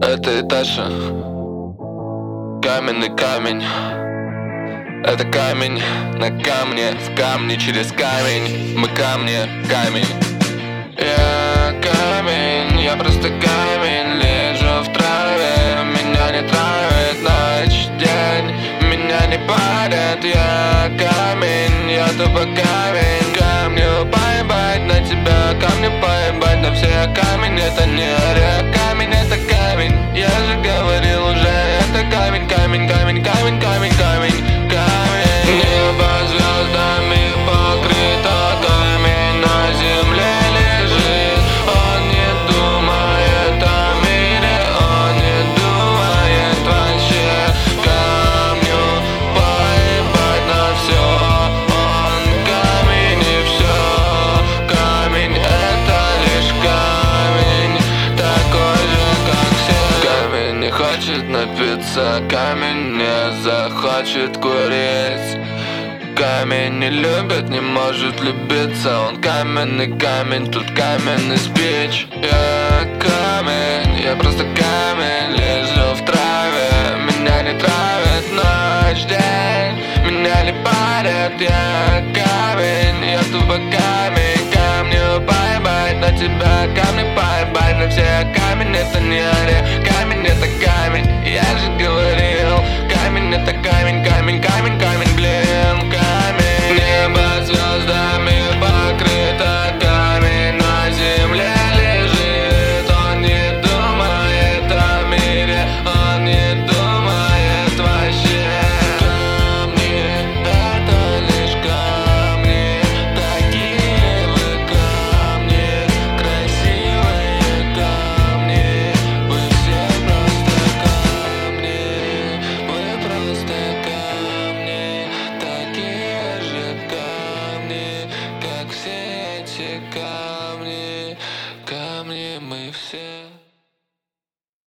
Это Иташа, каменный камень. Это камень на камне, в камне через камень. Мы камни, камень. Я камень, я просто камень. Лежу в траве, меня не травит ночь, день. Меня не парят, я камень, я тупо камень. Камню поебать на тебя, камню поебать на все. Камень это не орех, камень это камень. Я же говорил уже, это камень, камень, камень, камень, камень, камень, камень. Небо звездами покрыто, камень на земле лежит. Он не думает о мире, он не думает вообще. Камню поебать на все, он камень и все. Камень это лишь камень, такой же как все. Камень не хочет напиться, камень не захочет курить. Камень не любит, не может любиться. Он каменный камень, тут каменный спич. Я камень, я просто камень. Лежу в траве, меня не травит ночь, день. Меня не парят, я камень, я тупо камень. Камню поебать на тебя, камни поебать на все. Камень это не орех, камень это камень. Я же говорил, камень это камень, камень, камень, камень, блин, камень. Небо звездами покрыто, камень на земле лежит. Он не думает о мире, он не думает вообще. Камни это лишь камни, такие вы камни, красивые камни. Вы все просто камни, вы просто камни, такие же камни, как все эти камни. Камни мы все.